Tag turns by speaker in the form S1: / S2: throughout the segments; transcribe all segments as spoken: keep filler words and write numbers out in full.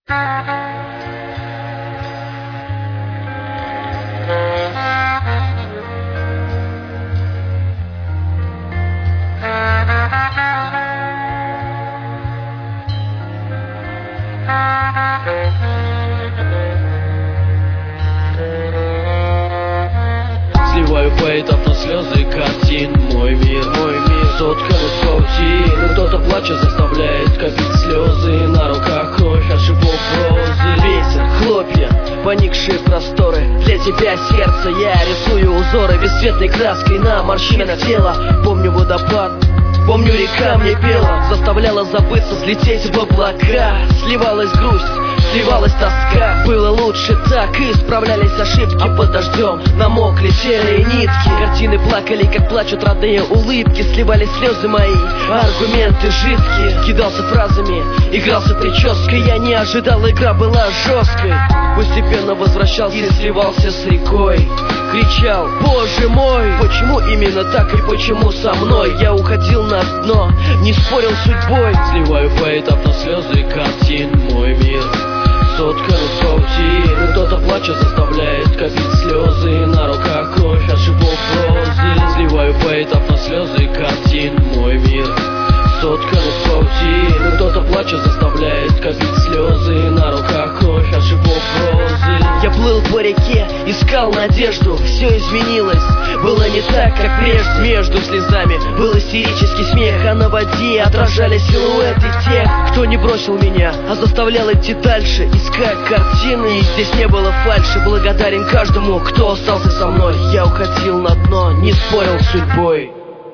S1: Сливаю поэтапно слезы картин. Мой мир, мой мир соткан из паутины. Кто-то плачет, заставляет копить слезы. На руках кровь от шипов розы. Ветер, хлопья, поникшие просторы. Для тебя сердце, я рисую узоры бесцветной краской на морщинах тела. Помню водопад, помню, река мне пела, заставляла забыться, взлететь в облака. Сливалась грусть, сливалась тоска. Было лучше так, и справлялись ошибки. Под дождем намокли серые нитки. Картины плакали, как плачут родные улыбки. Сливались слезы мои, аргументы жидкие. Кидался фразами, игрался прической. Я не ожидал, игра была жесткой. Постепенно возвращался и сливался с рекой. Кричал: боже мой, почему именно так и почему со мной? Я уходил на дно, не спорил с судьбой. Сливаю поэтапно слезы картин. Мой мир соткан из паутины. Кто-то плачет, заставляет копить слезы. На руках кровь от шипов розы. Сливаю поэтапно слезы картин. Мой мир соткан из паутины. Кто-то плачет, заставляет копить слезы. На руках кровь от шипов розы. Я плыл по реке, искал надежду. Все изменилось, было не так, как прежде. Между слезами был истерический смех, а на воде отражали силуэты тех, кто не бросил меня, а заставлял идти дальше, искать картины. И здесь не было фальши. Благодарен каждому, кто остался со мной. Я уходил на дно, не спорил с судьбой.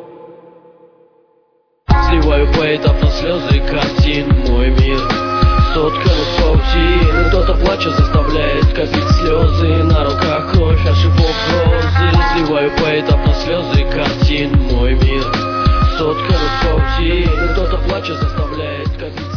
S1: Сливаю поэтапно слезы картин. Мой мир соткан из паутины. Кто-то плачет, заставляет копить слезы. На руках кровь от шипов розы. Сливаю поэтапно слезы картин. Мой мир соткан из паутины. Кто-то плачет, заставляет копить